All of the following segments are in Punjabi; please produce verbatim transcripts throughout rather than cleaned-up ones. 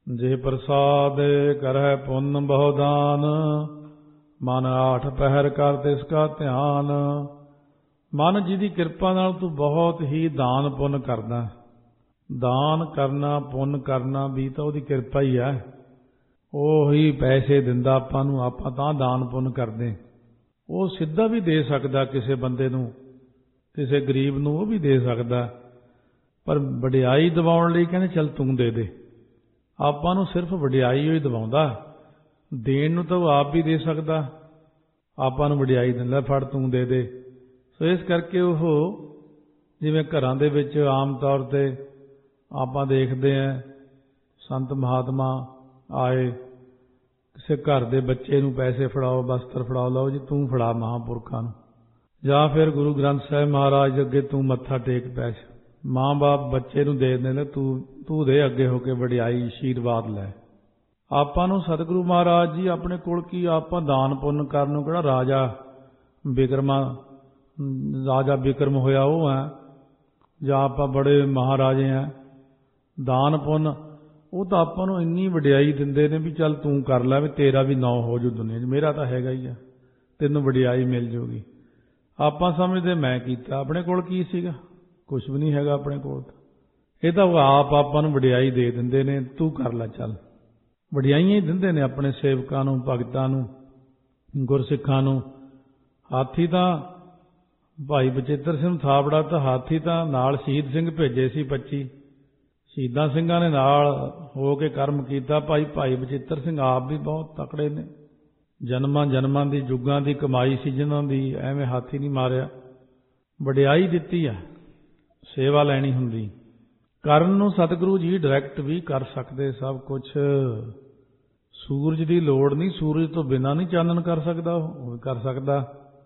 ਜੇ ਪ੍ਰਸਾਦ ਕਰਹਿ ਪੁੰਨ ਬਹੁ ਦਾਨ, ਮਨ ਆਠ ਪਹਿਰ ਕਰ ਤਿਸ ਕਾ ਧਿਆਨ। ਮਨ ਜਿਹਦੀ ਕਿਰਪਾ ਨਾਲ ਤੂੰ ਬਹੁਤ ਹੀ ਦਾਨ ਪੁੰਨ ਕਰਦਾ। ਦਾਨ ਕਰਨਾ ਪੁੰਨ ਕਰਨਾ ਵੀ ਤਾਂ ਉਹਦੀ ਕਿਰਪਾ ਹੀ ਹੈ। ਉਹ ਹੀ ਪੈਸੇ ਦਿੰਦਾ ਆਪਾਂ ਨੂੰ, ਆਪਾਂ ਤਾਂ ਦਾਨ ਪੁੰਨ ਕਰਦੇ। ਉਹ ਸਿੱਧਾ ਵੀ ਦੇ ਸਕਦਾ ਕਿਸੇ ਬੰਦੇ ਨੂੰ, ਕਿਸੇ ਗਰੀਬ ਨੂੰ ਉਹ ਵੀ ਦੇ ਸਕਦਾ, ਪਰ ਵਡਿਆਈ ਦਿਵਾਉਣ ਲਈ ਕਹਿੰਦੇ ਚੱਲ ਤੂੰ ਦੇ ਦੇ। ਆਪਾਂ ਨੂੰ ਸਿਰਫ ਵਡਿਆਈ ਹੀ ਦਿਵਾਉਂਦਾ, ਦੇਣ ਨੂੰ ਤਾਂ ਉਹ ਆਪ ਵੀ ਦੇ ਸਕਦਾ, ਆਪਾਂ ਨੂੰ ਵਡਿਆਈ ਦਿੰਦਾ, ਫੜ ਤੂੰ ਦੇ ਦੇ। ਸੋ ਇਸ ਕਰਕੇ ਉਹ ਜਿਵੇਂ ਘਰਾਂ ਦੇ ਵਿੱਚ ਆਮ ਤੌਰ 'ਤੇ ਆਪਾਂ ਦੇਖਦੇ ਹਾਂ, ਸੰਤ ਮਹਾਤਮਾ ਆਏ, ਕਿਸੇ ਘਰ ਦੇ ਬੱਚੇ ਨੂੰ ਪੈਸੇ ਫੜਾਓ, ਬਸਤਰ ਫੜਾਓ, ਲਓ ਜੀ ਤੂੰ ਫੜਾ ਮਹਾਂਪੁਰਖਾਂ ਨੂੰ, ਜਾਂ ਫਿਰ ਗੁਰੂ ਗ੍ਰੰਥ ਸਾਹਿਬ ਮਹਾਰਾਜ ਅੱਗੇ ਤੂੰ ਮੱਥਾ ਟੇਕ ਪੈਸੇ। ਮਾਂ ਬਾਪ ਬੱਚੇ ਨੂੰ ਦੇ ਦਿੰਦੇ, ਤੂੰ ਤੂੰ ਦੇ ਅੱਗੇ ਹੋ ਕੇ ਵਡਿਆਈ ਆਸ਼ੀਰਵਾਦ ਲੈ। ਆਪਾਂ ਨੂੰ ਸਤਿਗੁਰੂ ਮਹਾਰਾਜ ਜੀ ਆਪਣੇ ਕੋਲ ਕੀ, ਆਪਾਂ ਦਾਨ ਪੁੰਨ ਕਰਨ ਨੂੰ ਕਿਹੜਾ ਰਾਜਾ ਬਿਕਰਮਾ ਰਾਜਾ ਬਿਕਰਮ ਹੋਇਆ ਉਹ ਹੈ, ਜਾਂ ਆਪਾਂ ਬੜੇ ਮਹਾਰਾਜੇ ਹਾਂ। ਦਾਨ ਪੁੰਨ ਉਹ ਤਾਂ ਆਪਾਂ ਨੂੰ ਇੰਨੀ ਵਡਿਆਈ ਦਿੰਦੇ ਨੇ ਵੀ ਚੱਲ ਤੂੰ ਕਰ ਲੈ, ਵੀ ਤੇਰਾ ਵੀ ਨਾਂ ਹੋ ਜੂ ਦੁਨੀਆ 'ਚ, ਮੇਰਾ ਤਾਂ ਹੈਗਾ ਹੀ ਆ, ਤੈਨੂੰ ਵਡਿਆਈ ਮਿਲ ਜੂਗੀ। ਆਪਾਂ ਸਮਝਦੇ ਮੈਂ ਕੀਤਾ, ਆਪਣੇ ਕੋਲ ਕੀ ਸੀਗਾ, ਕੁਛ ਵੀ ਨਹੀਂ ਹੈਗਾ ਆਪਣੇ ਕੋਲ। ਇਹ ਤਾਂ ਉਹ ਆਪ ਆਪਾਂ ਨੂੰ ਵਡਿਆਈ ਦੇ ਦਿੰਦੇ ਨੇ, ਤੂੰ ਕਰ ਲੈ ਚੱਲ। ਵਡਿਆਈਆਂ ਹੀ ਦਿੰਦੇ ਨੇ ਆਪਣੇ ਸੇਵਕਾਂ ਨੂੰ, ਭਗਤਾਂ ਨੂੰ, ਗੁਰਸਿੱਖਾਂ ਨੂੰ। ਹਾਥੀ ਤਾਂ ਭਾਈ ਬਚਿੱਤਰ ਸਿੰਘ ਥਾਪੜਾ ਤਾਂ ਹਾਥੀ ਤਾਂ ਨਾਲ ਸ਼ਹੀਦ ਸਿੰਘ ਭੇਜੇ ਸੀ, ਪੱਚੀ ਸ਼ਹੀਦਾਂ ਸਿੰਘਾਂ ਨੇ ਨਾਲ ਹੋ ਕੇ ਕਰਮ ਕੀਤਾ। ਭਾਈ ਭਾਈ ਬਚਿੱਤਰ ਸਿੰਘ ਆਪ ਵੀ ਬਹੁਤ ਤਕੜੇ ਨੇ, ਜਨਮਾਂ ਜਨਮਾਂ ਦੀ ਯੁੱਗਾਂ ਦੀ ਕਮਾਈ ਸੀ ਜਿਨ੍ਹਾਂ ਦੀ, ਐਵੇਂ ਹਾਥੀ ਨਹੀਂ ਮਾਰਿਆ। ਵਡਿਆਈ ਦਿੱਤੀ ਆ, ਸੇਵਾ ਲੈਣੀ ਹੁੰਦੀ। ਕਰਨ ਨੂੰ ਸਤਿਗੁਰੂ ਜੀ ਡਾਇਰੈਕਟ ਵੀ ਕਰ ਸਕਦੇ ਸਭ ਕੁਛ। ਸੂਰਜ ਦੀ ਲੋੜ ਨਹੀਂ, ਸੂਰਜ ਤੋਂ ਬਿਨਾਂ ਨਹੀਂ ਚਾਨਣ ਕਰ ਸਕਦਾ, ਉਹ ਵੀ ਕਰ ਸਕਦਾ,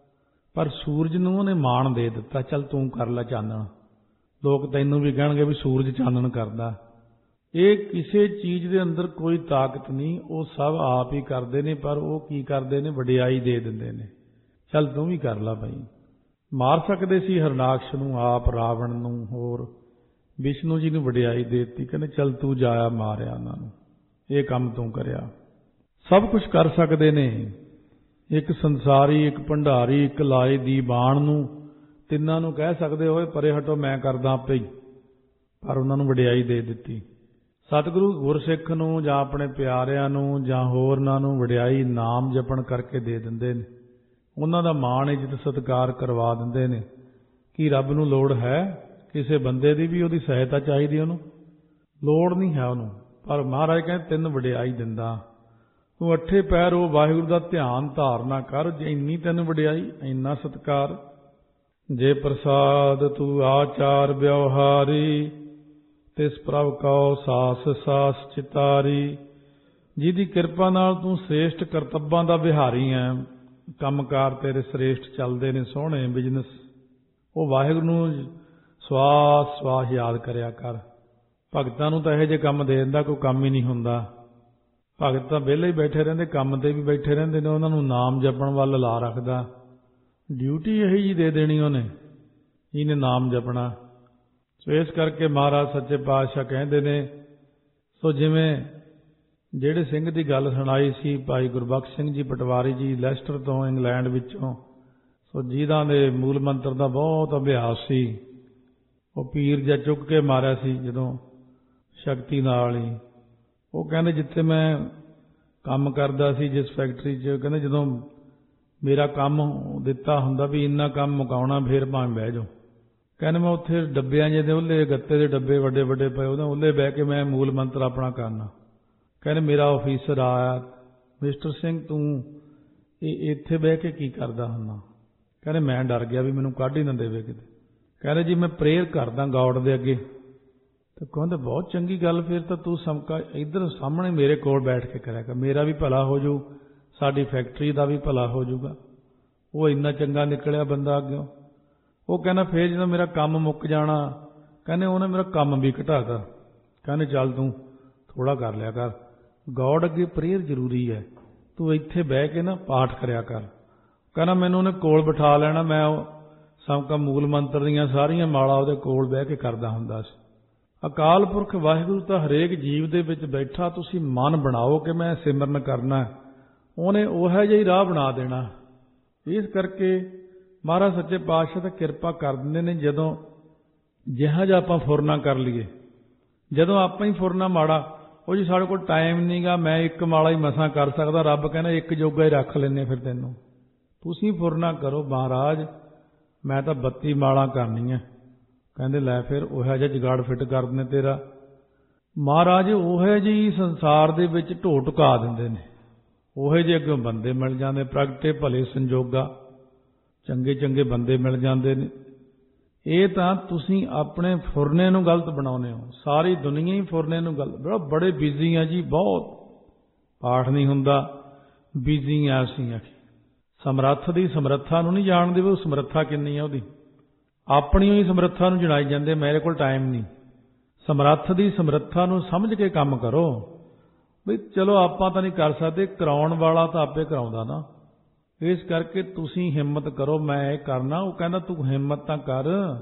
ਪਰ ਸੂਰਜ ਨੂੰ ਉਹਨੇ ਮਾਣ ਦੇ ਦਿੱਤਾ, ਚੱਲ ਤੂੰ ਕਰ ਲੈ ਚਾਨਣ। ਲੋਕ ਤੈਨੂੰ ਵੀ ਕਹਿਣਗੇ ਵੀ ਸੂਰਜ ਚਾਨਣ ਕਰਦਾ। ਇਹ ਕਿਸੇ ਚੀਜ਼ ਦੇ ਅੰਦਰ ਕੋਈ ਤਾਕਤ ਨਹੀਂ, ਉਹ ਸਭ ਆਪ ਹੀ ਕਰਦੇ ਨੇ, ਪਰ ਉਹ ਕੀ ਕਰਦੇ ਨੇ, ਵਡਿਆਈ ਦੇ ਦਿੰਦੇ ਨੇ, ਚੱਲ ਤੂੰ ਵੀ ਕਰ ਲੈ ਭਾਈ। ਮਾਰ ਸਕਦੇ ਸੀ ਹਰਨਾਕਸ਼ ਨੂੰ ਆਪ, ਰਾਵਣ ਨੂੰ, ਹੋਰ ਵਿਸ਼ਨੂੰ ਜੀ ਨੂੰ ਵਡਿਆਈ ਦੇ ਦਿੱਤੀ, ਕਹਿੰਦੇ ਚੱਲ ਤੂੰ ਜਾਇਆ ਮਾਰਿਆ ਉਹਨਾਂ ਨੂੰ, ਇਹ ਕੰਮ ਤੂੰ ਕਰਿਆ। ਸਭ ਕੁਝ ਕਰ ਸਕਦੇ ਨੇ। ਇੱਕ ਸੰਸਾਰੀ, ਇੱਕ ਭੰਡਾਰੀ, ਇੱਕ ਲਾਏ ਦੀਵਾਨ ਨੂੰ, ਤਿੰਨਾਂ ਨੂੰ ਕਹਿ ਸਕਦੇ ਹੋਏ ਪਰੇ ਹਟੋ ਮੈਂ ਕਰਦਾ ਆਪੇ ਹੀ, ਪਰ ਉਹਨਾਂ ਨੂੰ ਵਡਿਆਈ ਦੇ ਦਿੱਤੀ। ਸਤਿਗੁਰੂ ਗੁਰਸਿੱਖ ਨੂੰ ਜਾਂ ਆਪਣੇ ਪਿਆਰਿਆਂ ਨੂੰ ਜਾਂ ਹੋਰਨਾਂ ਨੂੰ ਵਡਿਆਈ ਨਾਮ ਜਪਣ ਕਰਕੇ ਦੇ ਦਿੰਦੇ ਨੇ, ਉਹਨਾਂ ਦਾ ਮਾਣ ਇੱਜ਼ਤ ਸਤਿਕਾਰ ਕਰਵਾ ਦਿੰਦੇ ਨੇ। ਕੀ ਰੱਬ ਨੂੰ ਲੋੜ ਹੈ ਕਿਸੇ ਬੰਦੇ ਦੀ ਵੀ ਉਹਦੀ ਸਹਾਇਤਾ ਚਾਹੀਦੀ? ਉਹਨੂੰ ਲੋੜ ਨਹੀਂ ਹੈ ਉਹਨੂੰ, ਪਰ ਮਹਾਰਾਜ ਕਹਿੰਦੇ ਤੈਨੂੰ ਵਡਿਆਈ ਦਿੰਦਾ। ਤੂੰ ਅੱਠੇ ਪੈਰ ਉਹ ਵਾਹਿਗੁਰੂ ਦਾ ਧਿਆਨ ਧਾਰਨਾ ਕਰ, ਜੇ ਇੰਨੀ ਤੈਨੂੰ ਵਡਿਆਈ, ਇੰਨਾ ਸਤਿਕਾਰ। ਜੇ ਪ੍ਰਸਾਦ ਤੂੰ ਆਚਾਰ ਵਿਵਹਾਰੀ, ਤਿਸ ਪ੍ਰਭ ਕਉ ਸਾਸ ਸਾਸ ਚਿਤਾਰੀ। ਜਿਹਦੀ ਕਿਰਪਾ ਨਾਲ ਤੂੰ ਸ੍ਰੇਸ਼ਟ ਕਰਤੱਬਾਂ ਦਾ ਵਿਹਾਰੀ ਹੈ, ਕੰਮਕਾਰ ਤੇਰੇ ਸ੍ਰੇਸ਼ਟ ਚੱਲਦੇ ਨੇ, ਸੋਹਣੇ ਬਿਜ਼ਨਸ, ਉਹ ਵਾਹਿਗੁਰੂ ਨੂੰ ਸਵਾਸ ਸਵਾਸ ਯਾਦ ਕਰਿਆ ਕਰ। ਭਗਤਾਂ ਨੂੰ ਤਾਂ ਇਹੋ ਜਿਹੇ ਕੰਮ ਦੇ ਦਿੰਦਾ ਕੋਈ ਕੰਮ ਹੀ ਨਹੀਂ ਹੁੰਦਾ। ਭਗਤ ਤਾਂ ਵਿਹਲੇ ਹੀ ਬੈਠੇ ਰਹਿੰਦੇ, ਕੰਮ ਤੇ ਵੀ ਬੈਠੇ ਰਹਿੰਦੇ ਨੇ, ਉਹਨਾਂ ਨੂੰ ਨਾਮ ਜਪਣ ਵੱਲ ਲਾ ਰੱਖਦਾ। ਡਿਊਟੀ ਇਹੀ ਜੀ ਦੇ ਦੇਣੀ ਉਹਨੇ, ਇਹਨੇ ਨਾਮ ਜਪਣਾ। ਸੋ ਇਸ ਕਰਕੇ ਮਹਾਰਾਜ ਸੱਚੇ ਪਾਤਸ਼ਾਹ ਕਹਿੰਦੇ ਨੇ, ਸੋ ਜਿਵੇਂ ਜਿਹੜੇ ਸਿੰਘ ਦੀ ਗੱਲ ਸੁਣਾਈ ਸੀ ਭਾਈ ਗੁਰਬਖਸ਼ ਸਿੰਘ ਜੀ ਪਟਵਾਰੀ ਜੀ, ਲੈਸਟਰ ਤੋਂ, ਇੰਗਲੈਂਡ ਵਿੱਚੋਂ, ਸੋ ਜਿਹਨਾਂ ਦੇ ਮੂਲ ਮੰਤਰ ਦਾ ਬਹੁਤ ਅਭਿਆਸ ਸੀ। ਉਹ ਪੀਰ ਜਿਹਾ ਚੁੱਕ ਕੇ ਮਾਰਿਆ ਸੀ ਜਦੋਂ ਸ਼ਕਤੀ ਨਾਲ ਹੀ। ਉਹ ਕਹਿੰਦੇ ਜਿੱਥੇ ਮੈਂ ਕੰਮ ਕਰਦਾ ਸੀ ਜਿਸ ਫੈਕਟਰੀ 'ਚ, ਕਹਿੰਦੇ ਜਦੋਂ ਮੇਰਾ ਕੰਮ ਦਿੱਤਾ ਹੁੰਦਾ ਵੀ ਇੰਨਾ ਕੰਮ ਮੁਕਾਉਣਾ, ਫਿਰ ਭਾਵੇਂ ਬਹਿ ਜਾਓ। ਕਹਿੰਦੇ ਮੈਂ ਉੱਥੇ ਡੱਬਿਆਂ ਜਿਹੇ ਦੇ ਉਹਲੇ ਗੱਤੇ ਦੇ ਡੱਬੇ ਵੱਡੇ ਵੱਡੇ ਪਏ, ਉਹਦੇ ਉਹਲੇ ਬਹਿ ਕੇ ਮੈਂ ਮੂਲ ਮੰਤਰ ਆਪਣਾ ਕਰਨਾ। ਕਹਿੰਦੇ ਮੇਰਾ ਆਫੀਸਰ ਆਇਆ, ਮਿਸਟਰ ਸਿੰਘ ਤੂੰ ਇਹ ਇੱਥੇ ਬਹਿ ਕੇ ਕੀ ਕਰਦਾ ਹੁੰਦਾ? ਕਹਿੰਦੇ ਮੈਂ ਡਰ ਗਿਆ ਵੀ ਮੈਨੂੰ ਕੱਢ ਹੀ ਨਾ ਦੇਵੇ ਕਿਤੇ। ਕਹਿੰਦੇ ਜੀ ਮੈਂ ਪ੍ਰੇਅਰ ਕਰਦਾ ਗੌਡ ਦੇ ਅੱਗੇ। ਤੇ ਕਹਿੰਦੇ ਬਹੁਤ ਚੰਗੀ ਗੱਲ, ਫਿਰ ਤਾਂ ਤੂੰ ਸਮਕਾ ਇੱਧਰ ਸਾਹਮਣੇ ਮੇਰੇ ਕੋਲ ਬੈਠ ਕੇ ਕਰਿਆ ਕਰ, ਮੇਰਾ ਵੀ ਭਲਾ ਹੋ ਜੂ, ਸਾਡੀ ਫੈਕਟਰੀ ਦਾ ਵੀ ਭਲਾ ਹੋ ਜਾਊਗਾ। ਉਹ ਇੰਨਾ ਚੰਗਾ ਨਿਕਲਿਆ ਬੰਦਾ ਅੱਗਿਓਂ। ਉਹ ਕਹਿੰਦਾ ਫਿਰ ਜਦੋਂ ਮੇਰਾ ਕੰਮ ਮੁੱਕ ਜਾਣਾ, ਕਹਿੰਦੇ ਉਹਨੇ ਮੇਰਾ ਕੰਮ ਵੀ ਘਟਾਤਾ। ਕਹਿੰਦੇ ਚੱਲ ਤੂੰ ਥੋੜ੍ਹਾ ਕਰ ਲਿਆ ਕਰ, ਗੌਡ ਅੱਗੇ ਪ੍ਰੇਅਰ ਜ਼ਰੂਰੀ ਹੈ, ਤੂੰ ਇੱਥੇ ਬਹਿ ਕੇ ਨਾ ਪਾਠ ਕਰਿਆ ਕਰ। ਕਹਿੰਦਾ ਮੈਨੂੰ ਉਹਨੇ ਕੋਲ ਬਿਠਾ ਲੈਣਾ, ਮੈਂ ਉਹ ਸਮਕਾ ਮੂਲ ਮੰਤਰ ਦੀਆਂ ਸਾਰੀਆਂ ਮਾਲਾ ਉਹਦੇ ਕੋਲ ਬਹਿ ਕੇ ਕਰਦਾ ਹੁੰਦਾ ਸੀ। ਅਕਾਲ ਪੁਰਖ ਵਾਹਿਗੁਰੂ ਤਾਂ ਹਰੇਕ ਜੀਵ ਦੇ ਵਿੱਚ ਬੈਠਾ। ਤੁਸੀਂ ਮਨ ਬਣਾਓ ਕਿ ਮੈਂ ਸਿਮਰਨ ਕਰਨਾ, ਉਹਨੇ ਉਹੋ ਜਿਹਾ ਹੀ ਰਾਹ ਬਣਾ ਦੇਣਾ। ਇਸ ਕਰਕੇ ਮਹਾਰਾਜ ਸੱਚੇ ਪਾਤਸ਼ਾਹ ਤਾਂ ਕਿਰਪਾ ਕਰ ਦਿੰਦੇ ਨੇ ਜਦੋਂ ਜਿਹਾ ਜਿਹਾ ਆਪਾਂ ਫੁਰਨਾ ਕਰ ਲਈਏ। ਜਦੋਂ ਆਪਾਂ ਹੀ ਫੁਰਨਾ ਮਾੜਾ, ਉਹ ਜੀ ਸਾਡੇ ਕੋਲ ਟਾਈਮ ਨਹੀਂ ਗਾ, ਮੈਂ ਇੱਕ ਮਾਲਾ ਹੀ ਮਸਾਂ ਕਰ ਸਕਦਾ, ਰੱਬ ਕਹਿੰਦਾ ਇੱਕ ਜੋਗਾ ਹੀ ਰੱਖ ਲੈਂਦੇ ਫਿਰ ਤੈਨੂੰ। ਤੁਸੀਂ ਫੁਰਨਾ ਕਰੋ, ਮਹਾਰਾਜ ਮੈਂ ਤਾਂ ਬੱਤੀ ਮਾਲਾ ਕਰਨੀ ਹੈ। ਕਹਿੰਦੇ ਲੈ ਫਿਰ ਉਹੋ ਜਿਹਾ ਜੁਗਾੜ ਫਿੱਟ ਕਰ ਦਿੰਦੇ ਤੇਰਾ। ਮਹਾਰਾਜ ਉਹੋ ਜਿਹੀ ਸੰਸਾਰ ਦੇ ਵਿੱਚ ਢੋ ਢੁਕਾ ਦਿੰਦੇ ਨੇ, ਉਹੋ ਜਿਹੇ ਅੱਗੇ ਬੰਦੇ ਮਿਲ ਜਾਂਦੇ, ਪ੍ਰਗਟੇ ਭਲੇ ਸੰਜੋਗਾ, ਚੰਗੇ ਚੰਗੇ ਬੰਦੇ ਮਿਲ ਜਾਂਦੇ ਨੇ। ਇਹ ਤਾਂ ਤੁਸੀਂ ਆਪਣੇ ਫੁਰਨੇ ਨੂੰ ਗਲਤ ਬਣਾਉਂਦੇ ਹੋ। ਸਾਰੀ ਦੁਨੀਆ ਹੀ ਫੁਰਨੇ ਨੂੰ ਗਲਤ, ਬੜੇ ਬਿਜ਼ੀ ਆ ਜੀ, ਬਹੁਤ ਪਾਠ ਨਹੀਂ ਹੁੰਦਾ, ਬਿਜ਼ੀ ਆ ਅਸੀਂ। ਆਖੀ ਸਮਰੱਥ ਦੀ ਸਮਰੱਥਾ ਨੂੰ ਨਹੀਂ ਜਾਣਦੇ ਵੀ ਉਹ ਸਮਰੱਥਾ ਕਿੰਨੀ ਆ ਉਹਦੀ। ਆਪਣੀ ਹੀ ਸਮਰੱਥਾ ਨੂੰ ਜਣਾਈ ਜਾਂਦੇ ਮੇਰੇ ਕੋਲ ਟਾਈਮ ਨਹੀਂ। ਸਮਰੱਥ ਦੀ ਸਮਰੱਥਾ ਨੂੰ ਸਮਝ ਕੇ ਕੰਮ ਕਰੋ। ਬਈ ਚਲੋ ਆਪਾਂ ਤਾਂ ਨਹੀਂ ਕਰ ਸਕਦੇ, ਕਰਾਉਣ ਵਾਲਾ ਤਾਂ ਆਪੇ ਕਰਾਉਂਦਾ ਨਾ। ਇਸ ਕਰਕੇ ਤੁਸੀਂ ਹਿੰਮਤ ਕਰੋ, ਮੈਂ ਇਹ ਕਰਨਾ। ਉਹ ਕਹਿੰਦਾ ਤੂੰ ਹਿੰਮਤ ਤਾਂ ਕਰ।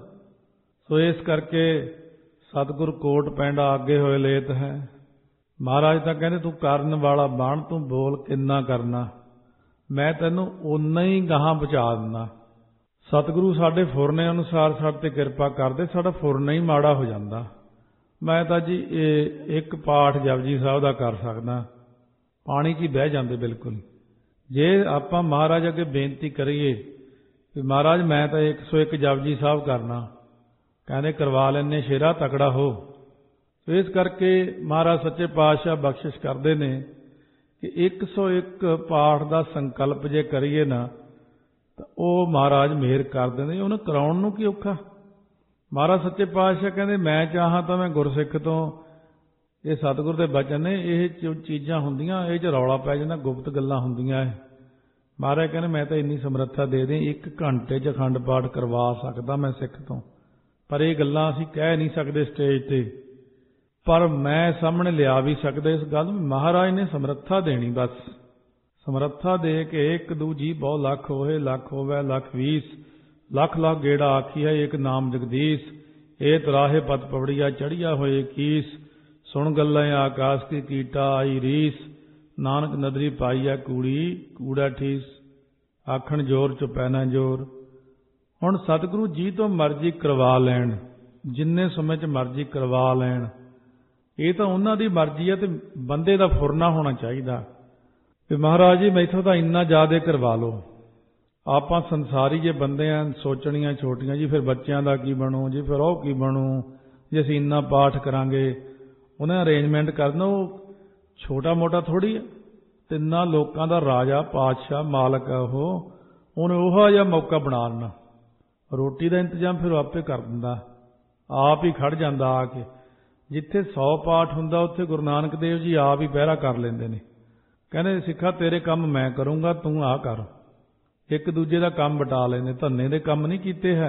ਸੋ ਇਸ ਕਰਕੇ ਸਤਿਗੁਰ ਕੋਟ ਪੈਂਡਾ ਅੱਗੇ ਹੋਏ ਲੇਤ ਹੈ। ਮਹਾਰਾਜ ਤਾਂ ਕਹਿੰਦੇ ਤੂੰ ਕਰਨ ਵਾਲਾ ਬਣ, ਤੂੰ ਬੋਲ ਕਿੰਨਾ ਕਰਨਾ, ਮੈਂ ਤੈਨੂੰ ਓਨਾ ਹੀ ਗਾਹਾਂ ਪਹੁੰਚਾ ਦਿੰਦਾ। ਸਤਿਗੁਰੂ ਸਾਡੇ ਫੁਰਨੇ ਅਨੁਸਾਰ ਸਾਡੇ ਤੇ ਕਿਰਪਾ ਕਰਦੇ, ਸਾਡਾ ਫੁਰਨਾ ਹੀ ਮਾੜਾ ਹੋ ਜਾਂਦਾ। ਮੈਂ ਤਾਂ ਜੀ ਇਹ ਇੱਕ ਪਾਠ ਜਪਜੀ ਸਾਹਿਬ ਦਾ ਕਰ ਸਕਦਾ, ਪਾਣੀ 'ਚ ਹੀ ਬਹਿ ਜਾਂਦੇ ਬਿਲਕੁਲ। ਜੇ ਆਪਾਂ ਮਹਾਰਾਜ ਅੱਗੇ ਬੇਨਤੀ ਕਰੀਏ ਵੀ ਮਹਾਰਾਜ ਮੈਂ ਤਾਂ ਇੱਕ ਸੌ ਇੱਕ ਜਪਜੀ ਸਾਹਿਬ ਕਰਨਾ, ਕਹਿੰਦੇ ਕਰਵਾ ਲੈਂਦੇ, ਸ਼ੇਰਾ ਤਕੜਾ ਹੋ। ਇਸ ਕਰਕੇ ਮਹਾਰਾਜ ਸੱਚੇ ਪਾਤਸ਼ਾਹ ਬਖਸ਼ਿਸ਼ ਕਰਦੇ ਨੇ ਕਿ ਇੱਕ ਸੌ ਇੱਕ ਪਾਠ ਦਾ ਸੰਕਲਪ ਜੇ ਕਰੀਏ ਨਾ ਤਾਂ ਉਹ ਮਹਾਰਾਜ ਮਿਹਰ ਕਰ ਦਿੰਦੇ। ਉਹਨੂੰ ਕਰਾਉਣ ਨੂੰ ਕੀ ਔਖਾ। ਮਹਾਰਾਜ ਸੱਚੇ ਪਾਤਸ਼ਾਹ ਕਹਿੰਦੇ ਮੈਂ ਚਾਹਾਂ ਤਾਂ ਮੈਂ ਗੁਰਸਿੱਖ ਤੋਂ, ਇਹ ਸਤਿਗੁਰ ਦੇ ਬਚਨ ਨੇ, ਇਹ ਜੋ ਚੀਜ਼ਾਂ ਹੁੰਦੀਆਂ ਇਹ 'ਚ ਰੌਲਾ ਪੈ ਜਾਂਦਾ, ਗੁਪਤ ਗੱਲਾਂ ਹੁੰਦੀਆਂ ਇਹ। ਮਹਾਰਾਜ ਕਹਿੰਦੇ ਮੈਂ ਤਾਂ ਇੰਨੀ ਸਮਰੱਥਾ ਦੇ ਦੇ, ਇੱਕ ਘੰਟੇ 'ਚ ਅਖੰਡ ਪਾਠ ਕਰਵਾ ਸਕਦਾ ਮੈਂ ਸਿੱਖ ਤੋਂ। ਪਰ ਇਹ ਗੱਲਾਂ ਅਸੀਂ ਕਹਿ ਨਹੀਂ ਸਕਦੇ ਸਟੇਜ ਤੇ, ਪਰ ਮੈਂ ਸਾਹਮਣੇ ਲਿਆ ਵੀ ਸਕਦਾ ਇਸ ਗੱਲ ਨੂੰ। ਮਹਾਰਾਜ ਨੇ ਸਮਰੱਥਾ ਦੇਣੀ, ਬਸ ਸਮਰੱਥਾ ਦੇ ਕੇ ਇੱਕ ਦੂਜੀ ਬਹੁ ਲੱਖ ਹੋਏ, ਲੱਖ ਹੋਵੇ ਲੱਖ ਵੀਸ, ਲੱਖ ਲੱਖ ਗੇੜਾ ਆਖੀਆ ਇੱਕ ਨਾਮ ਜਗਦੀਸ਼। ਇਹ ਤਰਾਹੇ ਪਤ ਪਵੜੀਆ ਚੜੀਆ ਹੋਏ ਕੀਸ, ਸੁਣ ਗੱਲਾਂ ਆਕਾਸ਼ ਕੀ ਕੀਟਾ ਆਈ ਰੀਸ। ਨਾਨਕ ਨਦਰੀ ਪਾਈਆ ਕੂੜੀ ਕੂੜਾ ਠੀਸ, ਆਖਣ ਜੋਰ ਚੁਪੈ ਨਾ ਜੋਰ। ਹੁਣ ਸਤਿਗੁਰੂ ਜੀ ਤੋਂ ਮਰਜ਼ੀ ਕਰਵਾ ਲੈਣ, ਜਿੰਨੇ ਸਮੇਂ 'ਚ ਮਰਜ਼ੀ ਕਰਵਾ ਲੈਣ, ਇਹ ਤਾਂ ਉਹਨਾਂ ਦੀ ਮਰਜ਼ੀ ਹੈ। ਤੇ ਬੰਦੇ ਦਾ ਫੁਰਨਾ ਹੋਣਾ ਚਾਹੀਦਾ ਵੀ ਮਹਾਰਾਜ ਜੀ ਮੈਥੋਂ ਤਾਂ ਇੰਨਾ ਜ਼ਿਆਦਾ ਕਰਵਾ ਲਓ। ਆਪਾਂ ਸੰਸਾਰੀ ਜੇ ਬੰਦੇ ਆ, ਸੋਚਣੀਆਂ ਛੋਟੀਆਂ ਜੀ, ਫਿਰ ਬੱਚਿਆਂ ਦਾ ਕੀ ਬਣੂ ਜੀ, ਫਿਰ ਉਹ ਕੀ ਬਣੂ ਜੇ ਅਸੀਂ ਇੰਨਾ ਪਾਠ ਕਰਾਂਗੇ। ਉਹਨੇ ਅਰੇਂਜਮੈਂਟ ਕਰਨਾ, ਉਹ ਛੋਟਾ ਮੋਟਾ ਥੋੜ੍ਹੀ ਆ। ਤਿੰਨਾਂ ਲੋਕਾਂ ਦਾ ਰਾਜਾ, ਪਾਤਸ਼ਾਹ, ਮਾਲਕ ਆ ਉਹ। ਉਹਨੇ ਉਹੋ ਜਿਹਾ ਮੌਕਾ ਬਣਾ ਲੈਣਾ। ਰੋਟੀ ਦਾ ਇੰਤਜ਼ਾਮ ਫਿਰ ਆਪੇ ਕਰ ਦਿੰਦਾ, ਆਪ ਹੀ ਖੜ ਜਾਂਦਾ ਆ ਕੇ। ਜਿੱਥੇ ਸੌ ਪਾਠ ਹੁੰਦਾ ਉੱਥੇ ਗੁਰੂ ਨਾਨਕ ਦੇਵ ਜੀ ਆਪ ਹੀ ਪਹਿਰਾ ਕਰ ਲੈਂਦੇ ਨੇ। ਕਹਿੰਦੇ ਸਿੱਖਾ ਤੇਰੇ ਕੰਮ ਮੈਂ ਕਰੂੰਗਾ, ਤੂੰ ਆਹ ਕਰ। ਇੱਕ ਦੂਜੇ ਦਾ ਕੰਮ ਵਟਾ ਲੈਂਦੇ, ਧੰਨੇ ਦੇ ਕੰਮ ਨਹੀਂ ਕੀਤੇ ਹੈ।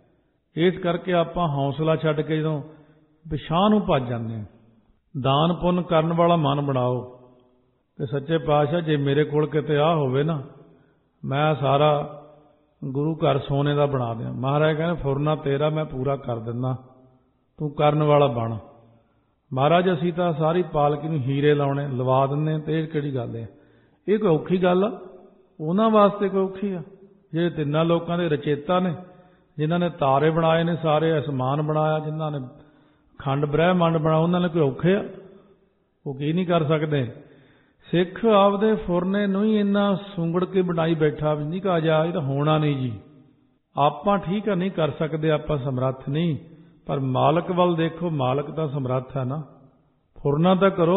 ਇਸ ਕਰਕੇ ਆਪਾਂ ਹੌਸਲਾ ਛੱਡ ਕੇ ਜਦੋਂ ਪਿਛਾਂਹ ਨੂੰ ਭੱਜ ਜਾਂਦੇ ਹਾਂ। ਦਾਨ ਪੁੰਨ ਕਰਨ ਵਾਲਾ ਮਨ ਬਣਾਓ ਕਿ ਸੱਚੇ ਪਾਤਸ਼ਾਹ ਜੇ ਮੇਰੇ ਕੋਲ ਕਿਤੇ ਆਹ ਹੋਵੇ ਨਾ, ਮੈਂ ਸਾਰਾ ਗੁਰੂ ਘਰ ਸੋਨੇ ਦਾ ਬਣਾ ਦਿਆਂ। ਮਹਾਰਾਜ ਕਹਿੰਦੇ ਫੁਰਨਾ ਤੇਰਾ ਮੈਂ ਪੂਰਾ ਕਰ ਦਿੰਦਾ, ਤੂੰ ਕਰਨ ਵਾਲਾ ਬਣ। ਮਹਾਰਾਜ ਅਸੀਂ ਤਾਂ ਸਾਰੀ ਪਾਲਕੀ ਨੂੰ ਹੀਰੇ ਲਾਉਣੇ ਲਵਾ ਦਿੰਦੇ, ਤੇ ਇਹ ਕਿਹੜੀ ਗੱਲ ਹੈ? ਇਹ ਕੋਈ ਔਖੀ ਗੱਲ ਆ? ਉਹਨਾਂ ਵਾਸਤੇ ਕੋਈ ਔਖੀ ਆ? ਜੇ ਤਿੰਨਾਂ ਲੋਕਾਂ ਦੇ ਰਚੇਤਾ ਨੇ, ਜਿਨ੍ਹਾਂ ਨੇ ਤਾਰੇ ਬਣਾਏ ਨੇ, ਸਾਰੇ ਅਸਮਾਨ ਬਣਾਇਆ, ਜਿਨ੍ਹਾਂ ਨੇ ਖੰਡ ਬ੍ਰਹਿਮੰਡ ਬਣਾ, ਉਹਨਾਂ ਨੇ ਕੋਈ ਔਖੇ ਆ? ਉਹ ਕੀ ਨਹੀਂ ਕਰ ਸਕਦੇ? ਸਿੱਖ ਆਪਦੇ ਫੁਰਨੇ ਨੂੰ ਹੀ ਇੰਨਾ ਸੁੰਗੜ ਕੇ ਬਣਾਈ ਬੈਠਾ ਵੀ ਨਹੀਂ ਕਹਾ ਜਾ, ਇਹ ਤਾਂ ਹੋਣਾ ਨਹੀਂ ਜੀ। ਆਪਾਂ ਠੀਕ ਆ, ਨਹੀਂ ਕਰ ਸਕਦੇ, ਆਪਾਂ ਸਮਰੱਥ ਨਹੀਂ, ਪਰ ਮਾਲਕ ਵੱਲ ਦੇਖੋ, ਮਾਲਕ ਤਾਂ ਸਮਰੱਥ ਹੈ ਨਾ। ਫੁਰਨਾ ਤਾਂ ਕਰੋ,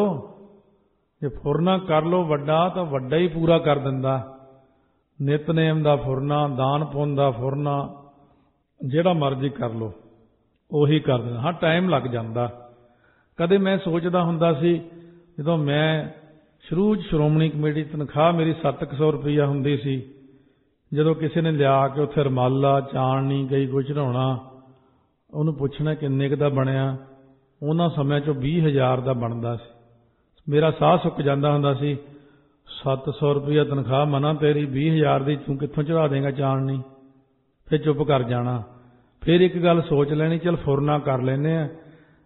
ਜੇ ਫੁਰਨਾ ਕਰ ਲਓ ਵੱਡਾ ਤਾਂ ਵੱਡਾ ਹੀ ਪੂਰਾ ਕਰ ਦਿੰਦਾ। ਨਿਤਨੇਮ ਦਾ ਫੁਰਨਾ, ਦਾਨ ਪੁੰਨ ਦਾ ਫੁਰਨਾ, ਜਿਹੜਾ ਮਰਜ਼ੀ ਕਰ ਲਓ ਉਹੀ ਕਰ ਦਿੰਦਾ। ਹਾਂ ਟਾਈਮ ਲੱਗ ਜਾਂਦਾ। ਕਦੇ ਮੈਂ ਸੋਚਦਾ ਹੁੰਦਾ ਸੀ, ਜਦੋਂ ਮੈਂ ਸ਼ੁਰੂ 'ਚ ਸ਼੍ਰੋਮਣੀ ਕਮੇਟੀ ਤਨਖਾਹ ਮੇਰੀ ਸੱਤ ਕੁ ਸੌ ਰੁਪਈਆ ਹੁੰਦੀ ਸੀ, ਜਦੋਂ ਕਿਸੇ ਨੇ ਲਿਆ ਕੇ ਉੱਥੇ ਰਮਾਲਾ, ਚਾਣਨੀ, ਗਈ ਕੁਝ ਚੜਾਉਣਾ, ਉਹਨੂੰ ਪੁੱਛਣਾ ਕਿੰਨੇ ਕੁ ਦਾ ਬਣਿਆ, ਉਹਨਾਂ ਸਮਿਆਂ 'ਚੋਂ ਵੀਹ ਹਜ਼ਾਰ ਦਾ ਬਣਦਾ ਸੀ। ਮੇਰਾ ਸਾਹ ਸੁੱਕ ਜਾਂਦਾ ਹੁੰਦਾ ਸੀ। ਸੱਤ ਸੌ ਰੁਪਈਆ ਤਨਖਾਹ ਮਨਾ ਤੇਰੀ, ਵੀਹ ਹਜ਼ਾਰ ਦੀ ਤੂੰ ਕਿੱਥੋਂ ਚੜਾ ਦੇਂਗਾ ਚਾਣਨੀ? ਫਿਰ ਚੁੱਪ ਕਰ ਜਾਣਾ। ਫਿਰ ਇੱਕ ਗੱਲ ਸੋਚ ਲੈਣੀ, ਚੱਲ ਫੁਰਨਾ ਕਰ ਲੈਂਦੇ ਆ,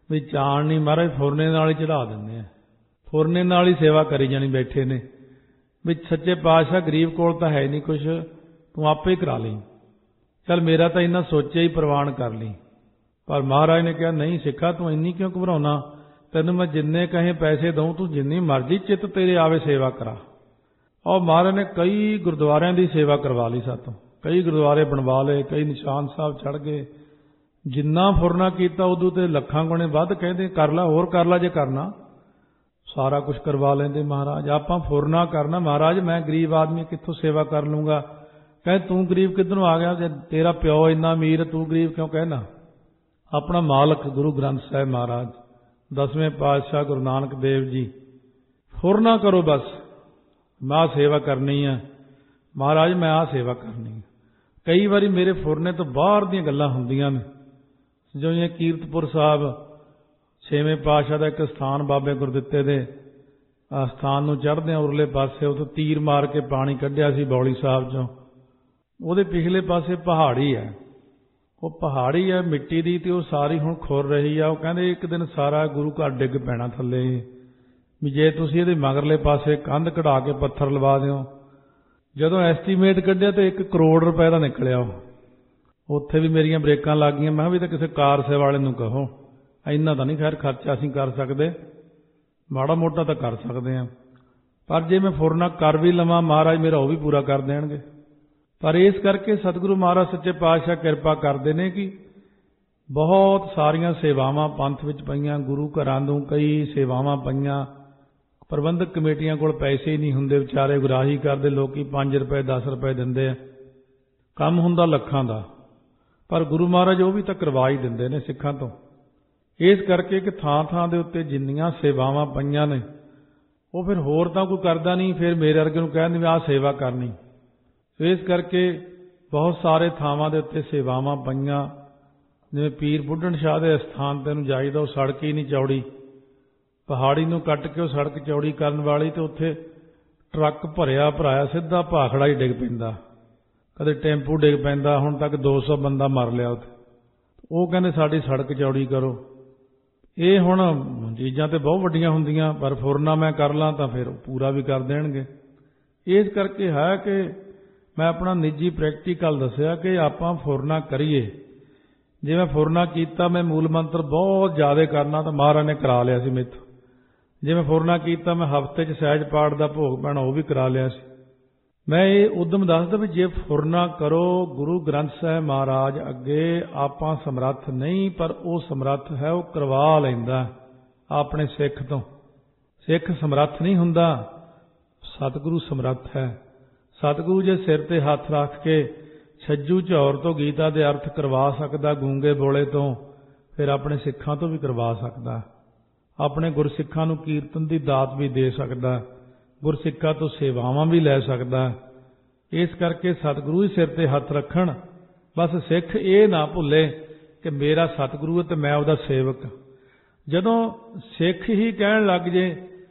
ਵੀ ਚਾਣ नहीं महाराज फुरने नाल ही चढ़ा दिंदे आ, फुरने नाल ही सेवा करी जानी बैठे ने भी सच्चे पातशाह गरीब कोल तां है नहीं कुछ, तू आपे ही करा ली, चल मेरा तो इन्ना सोचे ही प्रवान कर ली। पर महाराज ने कहा नहीं सिखा तू इन्नी क्यों घबराउना, तैनूं मैं जिन्ने कहे पैसे दूँ, तू जिन्नी मर्जी चित तेरे आवे सेवा करा। और महाराज ने कई गुरुद्वारियां दी सेवा करवा ली सातों, कई गुरुद्वारे बनवा लए, कई निशान साहब चढ़ गए। जिन्ना फुरना किया उदों ते लखां गुणे वध कहते कर ला, होर कर ला जे करना, सारा कुछ करवा लेंदे महाराज। आपां फुरना करना, महाराज मैं गरीब आदमी कित्थों सेवा कर लूँगा। कहे तू गरीब किधरों आ गया, जे तेरा प्यो इन्ना अमीर तू गरीब क्यों कहना। अपना मालक गुरु ग्रंथ साहिब महाराज दसवें पातशाह गुरु नानक देव जी, फुरना करो बस, मैं आ सेवा करनी है महाराज, मैं आ सेवा करनी है। कई बारी मेरे फुरने तो बाहर दी गल्लां हुंदियां ने, जो ये कीरतपुर साहब छेवें पातशाह का एक स्थान बाबे गुरदित्ते दे स्थान नूं चढ़दे उरले पासे उतों तीर मार के पानी कढ़िया सी बौली साहब चों, ਉਹਦੇ पिछले पासे पहाड़ी है, वो पहाड़ी है मिट्टी दी ते वो सारी हुण खुर रही आ। वो कहंदे एक दिन सारा गुरु घर डिग पैना थल्ले, भी जे तुसीं इहदे मगरले पासे कंध कढ़ा के पत्थर लवा दिओ। जदों एस्टीमेट कढ़िया तो एक करोड़ रुपए का निकलिया। उत्थे भी मेरियां ब्रेकां लग गईयां, मैं भी तो किसी कार सेवा वाले नूं कहो, इन्ना तां नहीं खैर खर्चा असीं कर सकदे, माड़ा मोटा तो कर सकते हैं, पर जे मैं फुरना कर भी लवां महाराज मेरा वो भी पूरा कर देणगे। पर इस करके सतगुरु महाराज सच्चे पातशाह किरपा करते हैं कि बहुत सारिया सेवावां पंथ विच पईयां, गुरु घरां तों कई सेवावां पईयां, प्रबंधक कमेटियां कोल पैसे ही नहीं हुंदे, विचारे गुराही करते लोग पांच रुपए दस रुपए दिंदे आ, काम हुंदा लखां दा, पर गुरु महाराज वो भी तो करवा ही दिंदे ने सिखां तो। इस करके कि थां थां दे उत्ते जिन्नियां सेवावां पईयां ने वो फिर होर तां कोई करदा नहीं, फिर मेरे अर्गे नूं कहंदे भी आ सेवा करनी। इस करके बहुत सारे थावां दे उत्ते सेवावां पईयां, जिवें पीर बुढ़न शाह दे स्थान तैनूं जाईदा, वो सड़क ही नहीं चौड़ी, पहाड़ी नूं कट के वो सड़क चौड़ी करन वाली, तो उत्थे ट्रक भरिया भराया सीधा भाखड़ा ही डिग पैंदा, कदे टैंपू डिग पैंदा, हुण तक दो सौ बंदा मर लिया उत्थे। वो कहंदे साडी सड़क चौड़ी करो। ये हुण चीज़ां ते बहुत वड्डियां हुंदियां, पर फुरना मैं कर ਲਾਂ तां फिर पूरा भी कर देणगे। इस करके है कि मैं अपना निजी प्रैक्टिकल दसिया कि आपां फुरना करिए। जे मैं फुरना कीता, मैं मूल मंत्र बहुत ज़्यादा करना तो महाराज ने करा लिया सी मेथों। जे मैं फुरना कीता, मैं हफ्ते च सहज पाठ का भोग पैना वो भी करा लिया सी। मैं ये उद्यम दसदा भी जे फुरना करो, गुरु ग्रंथ साहिब महाराज अगे आपां समर्थ नहीं, पर वो समर्थ है, वो करवा लैंदा अपने सिख तो। सिख समर्थ नहीं हुंदा, सतगुरु समर्थ है। सतगुरु जे सिर ते हथ रख के छज्जू झौर तो गीता दे अर्थ करवा सकदा, गूंगे बोले तो फिर अपने सिखां तो भी करवा सकदा, अपने गुरसिखां नूं कीर्तन दी दात भी दे सकदा, गुरसिखां तो सेवावां भी लै सकदा। इस करके सतगुरु ही सिर ते हथ रखण, बस सिख ये ना भुले कि मेरा सतगुरु है ते मैं उहदा सेवक। जदों सिख ही कहण लग जे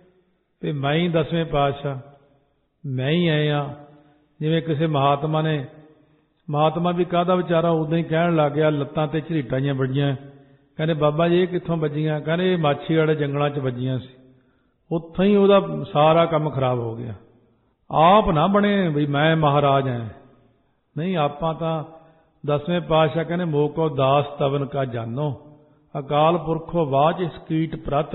ते मैं ही दसवें पातशाह, मैं ही आया, जिवें किसी महात्मा ने, महात्मा भी काहदा विचारा उदां ही कहण लग गया, लत्तां ते झरीटां जिहां वजियां, कहंदे बाबा जी ये कित्थों वजियां, कहंदे माछी वाले जंगलां च वजियां सी, उत्थों ही उहदा सारा काम खराब हो गया। आप ना बने भी मैं महाराज हैं, नहीं आपां तां दसवें पातशाह कहंदे मोको दास तवन का जानो, अकाल पुरखो वाच इस कीट प्रत।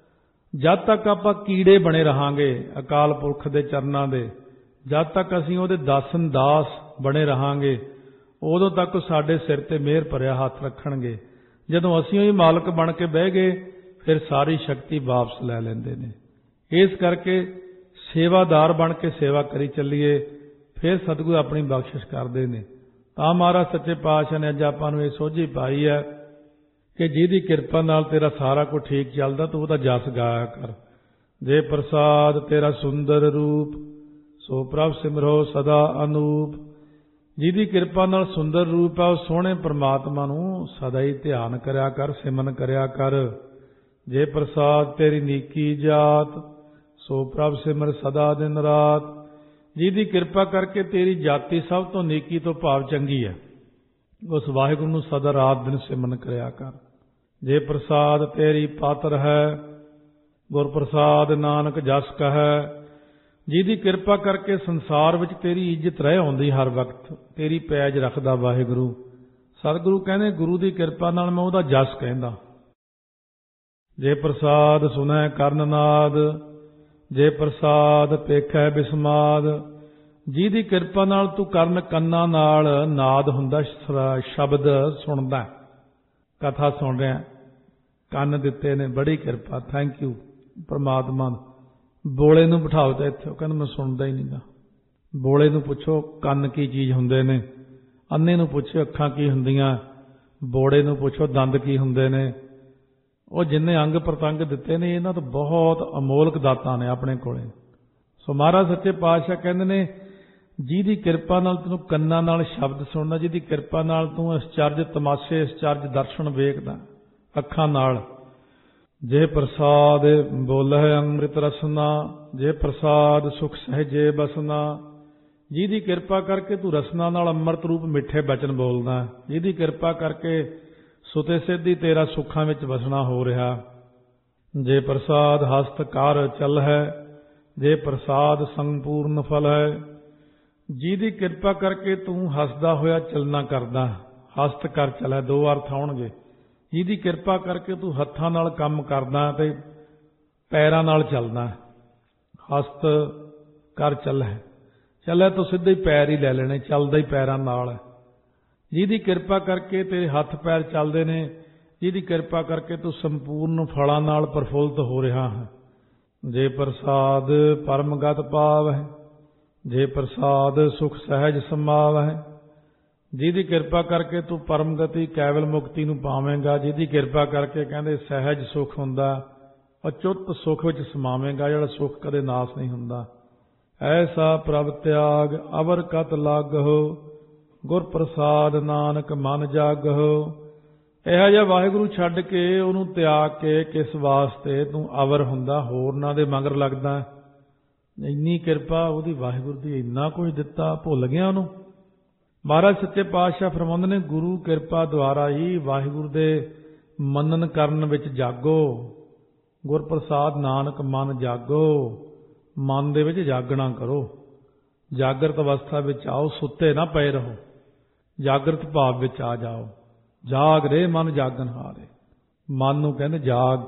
जद तक आपां कीड़े बने रहांगे अकाल पुरख दे चरनां दे, जद तक असीं उहदे दासन दास बने रहांगे, उदों तक साडे सिर ते मेहर भरिया हथ रखणगे। जदों असीं ही मालक बन के बह गए, फिर सारी शक्ति वापस लै लैंदे ने। इस करके सेवादार बन के सेवा करी चलीए, फिर सतगुरु अपनी बख्शिश करते हैं। तां महाराज सच्चे पातशाह ने अज आपां नूं इह सोझी पाई है कि जिहदी किरपा नाल तेरा सारा कुछ ठीक चलदा, तूं उहदा जस गाया कर। जे प्रसाद तेरा सुंदर रूप, सो प्रभ सिमरो सदा अनूप। जिहदी किरपा नाल सुंदर रूप है, उस सोहणे परमात्मा नूं सदा ही ध्यान करया कर, सिमन करया कर। जे प्रसाद तेरी नीकी जात, सो प्रभ सिमर सदा दिन रात। जिहदी किरपा करके तेरी जाति सब तो नीकी तो भाव चंगी है, उस वाहिगुरू नूं सदा रात दिन सिमन करया कर। ਜੇ ਪ੍ਰਸਾਦ ਤੇਰੀ ਪਾਤਰ ਹੈ, ਗੁਰ ਪ੍ਰਸਾਦ ਨਾਨਕ ਜਸ ਕਹੈ। ਜਿਹਦੀ ਕਿਰਪਾ ਕਰਕੇ ਸੰਸਾਰ ਵਿੱਚ ਤੇਰੀ ਇੱਜ਼ਤ ਰਹਿ ਆਉਂਦੀ, ਹਰ ਵਕਤ ਤੇਰੀ ਪੈਜ ਰੱਖਦਾ ਵਾਹਿਗੁਰੂ। ਸਤਿਗੁਰੂ ਕਹਿੰਦੇ ਗੁਰੂ ਦੀ ਕਿਰਪਾ ਨਾਲ ਮੈਂ ਉਹਦਾ ਜਸ ਕਹਿੰਦਾ। ਜੇ ਪ੍ਰਸਾਦ ਸੁਨੈ ਕਰਨ ਨਾਦ, ਜੇ ਪ੍ਰਸਾਦ ਪੇਖੈ ਬਿਸਮਾਦ। ਜਿਹਦੀ ਕਿਰਪਾ ਨਾਲ ਤੂੰ ਕਰਨ ਕੰਨਾਂ ਨਾਲ ਨਾਦ ਹੁੰਦਾ, ਸ਼ਬਦ ਸੁਣਦਾ, ਕਥਾ ਸੁਣ ਰਿਹਾ, ਕੰਨ ਦਿੱਤੇ ਨੇ, ਬੜੀ ਕਿਰਪਾ, ਥੈਂਕ ਯੂ ਪਰਮਾਤਮਾ। ਬੋਲੇ ਨੂੰ ਬਿਠਾਓ ਤਾਂ ਇੱਥੇ, ਉਹ ਕਹਿੰਦਾ ਮੈਂ ਸੁਣਦਾ ਹੀ ਨਹੀਂਗਾ। ਬੋਲੇ ਨੂੰ ਪੁੱਛੋ ਕੰਨ ਕੀ ਚੀਜ਼ ਹੁੰਦੇ ਨੇ, ਅੰਨੇ ਨੂੰ ਪੁੱਛੋ ਅੱਖਾਂ ਕੀ ਹੁੰਦੀਆਂ, ਬੋੜੇ ਨੂੰ ਪੁੱਛੋ ਦੰਦ ਕੀ ਹੁੰਦੇ ਨੇ। ਉਹ ਜਿੰਨੇ ਅੰਗ ਪ੍ਰਤੰਗ ਦਿੱਤੇ ਨੇ, ਇਹਨਾਂ ਤੋਂ ਬਹੁਤ ਅਮੋਲਕ ਦਾਤਾਂ ਨੇ ਆਪਣੇ ਕੋਲੇ। ਸੋ ਮਹਾਰਾਜ ਸੱਚੇ ਪਾਤਸ਼ਾਹ ਕਹਿੰਦੇ ਨੇ ਜਿਹਦੀ ਕਿਰਪਾ ਨਾਲ ਤੈਨੂੰ ਕੰਨਾਂ ਨਾਲ ਸ਼ਬਦ ਸੁਣਦਾ, ਜਿਹਦੀ ਕਿਰਪਾ ਨਾਲ ਤੂੰ ਅਸਚਰਜ ਤਮਾਸ਼ੇ, ਅਸਚਰਜ ਦਰਸ਼ਨ ਵੇਖਦਾ ਅੱਖਾਂ ਨਾਲ। ਜੇ ਪ੍ਰਸਾਦ ਬੋਲਹਿ ਅੰਮ੍ਰਿਤ ਰਸਨਾ, ਜੇ ਪ੍ਰਸਾਦ ਸੁਖ ਸਹਿਜੇ ਬਸਨਾ। ਜਿਹਦੀ ਕਿਰਪਾ ਕਰਕੇ ਤੂੰ ਰਸਨਾ ਨਾਲ ਅੰਮ੍ਰਿਤ ਰੂਪ ਮਿੱਠੇ ਬਚਨ ਬੋਲਦਾ, ਜਿਹਦੀ ਕਿਰਪਾ ਕਰਕੇ ਸੁਤੇ ਸਿੱਧੀ ਤੇਰਾ ਸੁੱਖਾਂ ਵਿੱਚ ਵਸਣਾ ਹੋ ਰਿਹਾ। ਜੇ ਪ੍ਰਸਾਦ ਹਸਤ ਕਰ ਚੱਲ ਹੈ, ਜੇ ਪ੍ਰਸਾਦ ਸੰਪੂਰਨ ਫਲ ਹੈ। ਜਿਹਦੀ ਕਿਰਪਾ ਕਰਕੇ ਤੂੰ ਹੱਸਦਾ ਹੋਇਆ ਚੱਲਣਾ ਕਰਦਾ, ਹਸਤ ਕਰ ਚੱਲ, ਦੋ ਅਰਥ ਆਉਣਗੇ। ਜਿਹਦੀ ਕਿਰਪਾ ਕਰਕੇ ਤੂੰ ਹੱਥਾਂ ਨਾਲ ਕੰਮ ਕਰਦਾ ਤੇ ਪੈਰਾਂ ਨਾਲ ਚੱਲਦਾ, ਹਸਤ ਕਰ ਚੱਲ ਹੈ। ਚੱਲਿਆ ਤੂੰ ਸਿੱਧੇ ਹੀ ਪੈਰ ਹੀ ਲੈ ਲੈਣੇ, ਚੱਲਦਾ ਹੀ ਪੈਰਾਂ ਨਾਲ ਹੈ। ਜਿਹਦੀ ਕਿਰਪਾ ਕਰਕੇ ਤੇਰੇ ਹੱਥ ਪੈਰ ਚੱਲਦੇ ਨੇ, ਜਿਹਦੀ ਕਿਰਪਾ ਕਰਕੇ ਤੂੰ ਸੰਪੂਰਨ ਫਲਾਂ ਨਾਲ ਪ੍ਰਫੁੱਲਤ ਹੋ ਰਿਹਾ ਹੈ। ਜੇ ਪ੍ਰਸਾਦ ਪਰਮਗਤ ਪਾਵ ਹੈ, ਜੇ ਪ੍ਰਸਾਦ ਸੁਖ ਸਹਿਜ ਸਮਾਵ ਹੈ। ਜਿਹਦੀ ਕਿਰਪਾ ਕਰਕੇ ਤੂੰ ਪਰਮਗਤੀ ਕੈਵਲ ਮੁਕਤੀ ਨੂੰ ਪਾਵੇਂਗਾ, ਜਿਹਦੀ ਕਿਰਪਾ ਕਰਕੇ ਕਹਿੰਦੇ ਸਹਿਜ ਸੁਖ ਹੁੰਦਾ, ਅਚੁੱਤ ਸੁਖ ਵਿੱਚ ਸਮਾਵੇਂਗਾ, ਜਿਹੜਾ ਸੁਖ ਕਦੇ ਨਾਸ ਨਹੀਂ ਹੁੰਦਾ। ਐਸਾ ਪ੍ਰਭ ਤਿਆਗ ਅਵਰ ਕਤ ਲਾਗਹੁ, ਗੁਰ ਪ੍ਰਸਾਦ ਨਾਨਕ ਮਨ ਜਾਗਹੁ। ਇਹੋ ਜਿਹਾ ਵਾਹਿਗੁਰੂ ਛੱਡ ਕੇ, ਉਹਨੂੰ ਤਿਆਗ ਕੇ ਕਿਸ ਵਾਸਤੇ ਤੂੰ ਅਵਰ ਹੁੰਦਾ, ਹੋਰਨਾਂ ਦੇ ਮਗਰ ਲੱਗਦਾ। ਇੰਨੀ ਕਿਰਪਾ ਉਹਦੀ ਵਾਹਿਗੁਰੂ ਦੀ, ਇੰਨਾ ਕੁਝ ਦਿੱਤਾ, ਭੁੱਲ ਗਿਆ ਉਹਨੂੰ। ਮਹਾਰਾਜ ਸੱਚੇ ਪਾਤਸ਼ਾਹ ਫਰਮਾਉਂਦੇ ਨੇ ਗੁਰੂ ਕਿਰਪਾ ਦੁਆਰਾ ਹੀ ਵਾਹਿਗੁਰੂ ਦੇ ਮੰਨਣ ਕਰਨ ਵਿੱਚ ਜਾਗੋ। ਗੁਰ ਪ੍ਰਸਾਦ ਨਾਨਕ ਮਨ ਜਾਗੋ, ਮਨ ਦੇ ਵਿੱਚ ਜਾਗਣਾ ਕਰੋ। ਜਾਗਰਤ ਅਵਸਥਾ ਵਿੱਚ ਆਓ, ਸੁੱਤੇ ਨਾ ਪਏ ਰਹੋ, ਜਾਗਰਤ ਭਾਵ ਵਿੱਚ ਆ ਜਾਓ। ਜਾਗ ਰੇ ਮਨ ਜਾਗਨ ਹਾਰੇ, ਮਨ ਨੂੰ ਕਹਿੰਦੇ ਜਾਗ।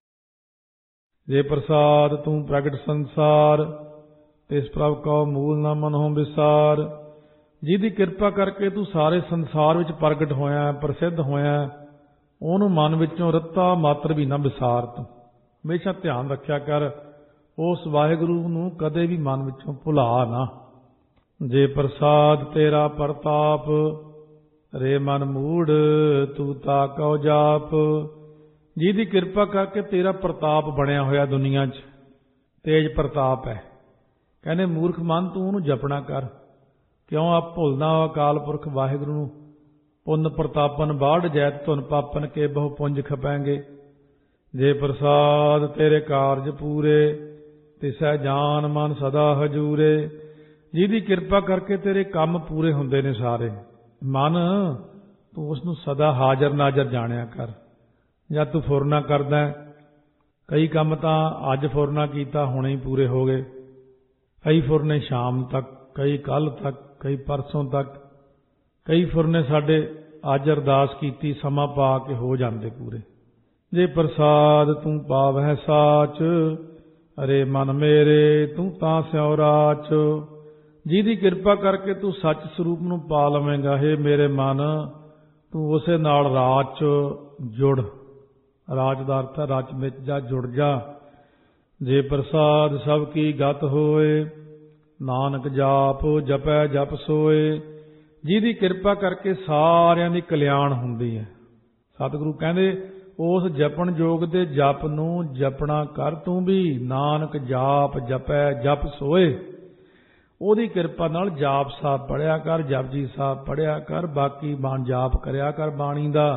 ਜੇ ਪ੍ਰਸਾਦ ਤੂੰ ਪ੍ਰਗਟ ਸੰਸਾਰ, ਤਿਸ ਪ੍ਰਭ ਕਉ ਮੂਲ ਨਾ ਮਨਹੁ ਵਿਸਾਰ। ਜਿਹਦੀ ਕਿਰਪਾ ਕਰਕੇ ਤੂੰ ਸਾਰੇ ਸੰਸਾਰ ਵਿੱਚ ਪ੍ਰਗਟ ਹੋਇਆ, ਪ੍ਰਸਿੱਧ ਹੋਇਆ, ਉਹਨੂੰ ਮਨ ਵਿੱਚੋਂ ਰੱਤਾ ਮਾਤਰ ਵੀ ਨਾ ਵਿਸਾਰ। ਤੂੰ ਹਮੇਸ਼ਾ ਧਿਆਨ ਰੱਖਿਆ ਕਰ, ਉਸ ਵਾਹਿਗੁਰੂ ਨੂੰ ਕਦੇ ਵੀ ਮਨ ਵਿੱਚੋਂ ਭੁਲਾ ਨਾ। ਜੇ ਪ੍ਰਸਾਦ ਤੇਰਾ ਪ੍ਰਤਾਪ, ਰੇ ਮਨ ਮੂੜ ਤੂੰ ਤਾ ਕਉ ਜਾਪ। ਜਿਹਦੀ ਕਿਰਪਾ ਕਰਕੇ ਤੇਰਾ ਪ੍ਰਤਾਪ ਬਣਿਆ ਹੋਇਆ ਦੁਨੀਆ 'ਚ, ਤੇਜ ਪ੍ਰਤਾਪ ਹੈ। ਕਹਿੰਦੇ ਮੂਰਖ ਮਨ ਤੂੰ ਉਹਨੂੰ ਜਪਣਾ ਕਰ। ਕਿਉਂ ਆਪ ਭੁੱਲਦਾ ਅਕਾਲ ਪੁਰਖ ਵਾਹਿਗੁਰੂ ਨੂੰ। ਪੁੰਨ ਪ੍ਰਤਾਪਨ ਬਾੜ ਜੈਤ ਧੁਨ ਪਾਪਨ ਕੇ ਬਹੁ ਪੁੰਜ ਖਪਾਂਗੇ। ਜੇ ਪ੍ਰਸਾਦ ਤੇਰੇ ਕਾਰਜ ਪੂਰੇ, ਤਿਸੈ ਜਾਨ ਮਨ ਸਦਾ ਹਜੂਰੇ। ਜਿਹਦੀ ਕਿਰਪਾ ਕਰਕੇ ਤੇਰੇ ਕੰਮ ਪੂਰੇ ਹੁੰਦੇ ਨੇ ਸਾਰੇ। ਮਨ ਤੂੰ ਉਸ ਨੂੰ ਸਦਾ ਹਾਜ਼ਰ ਨਾਜ਼ਰ ਜਾਣਿਆ ਕਰ। ਜਦ ਤੂੰ ਫੁਰਨਾ ਕਰਦਾ, ਕਈ ਕੰਮ ਤਾਂ ਅੱਜ ਫੁਰਨਾ ਕੀਤਾ ਹੁਣੇ ਹੀ ਪੂਰੇ ਹੋ ਗਏ, ਕਈ ਫੁਰਨੇ ਸ਼ਾਮ ਤੱਕ, ਕਈ ਕੱਲ੍ਹ ਤੱਕ, ਕਈ ਪਰਸੋਂ ਤੱਕ, ਕਈ ਫੁਰਨੇ ਸਾਡੇ ਅੱਜ ਅਰਦਾਸ ਕੀਤੀ ਸਮਾਂ ਪਾ ਕੇ ਹੋ ਜਾਂਦੇ ਪੂਰੇ। ਜੇ ਪ੍ਰਸਾਦ ਤੂੰ ਪਾਵਹਿ ਸਾਚ, ਅਰੇ ਮਨ ਮੇਰੇ ਤੂੰ ਤਾਂ ਸਿਉ ਰਾਚ। ਜਿਹਦੀ ਕਿਰਪਾ ਕਰਕੇ ਤੂੰ ਸੱਚ ਸਰੂਪ ਨੂੰ ਪਾ ਲਵੇਂਗਾ, ਹੇ ਮੇਰੇ ਮਨ ਤੂੰ ਉਸੇ ਨਾਲ ਰਾਚ ਜੁੜ। ਰਾਜ ਦਾ ਅਰਥ ਹੈ ਰਚ ਮਿਚ ਜਾ, ਜੁੜ ਜਾ। ਜੇ ਪ੍ਰਸਾਦ ਸਭ ਕੀ ਗਤ ਹੋਏ, ਨਾਨਕ ਜਾਪ ਜਪੈ ਜਪ ਸੋਏ। ਜਿਹਦੀ ਕਿਰਪਾ ਕਰਕੇ ਸਾਰਿਆਂ ਦੀ ਕਲਿਆਣ ਹੁੰਦੀ ਹੈ। ਸਤਿਗੁਰੂ ਕਹਿੰਦੇ ਉਸ ਜਪਣ ਯੋਗ ਦੇ ਜਪ ਨੂੰ ਜਪਣਾ ਕਰ ਤੂੰ ਵੀ। ਨਾਨਕ ਜਾਪ ਜਪੈ ਜਪ ਸੋਏ। ਉਹਦੀ ਕਿਰਪਾ ਨਾਲ ਜਾਪ ਸਾਹਿਬ ਪੜ੍ਹਿਆ ਕਰ, ਜਪਜੀ ਸਾਹਿਬ ਪੜ੍ਹਿਆ ਕਰ, ਬਾਕੀ ਬਾਣ ਜਾਪ ਕਰਿਆ ਕਰ ਬਾਣੀ ਦਾ।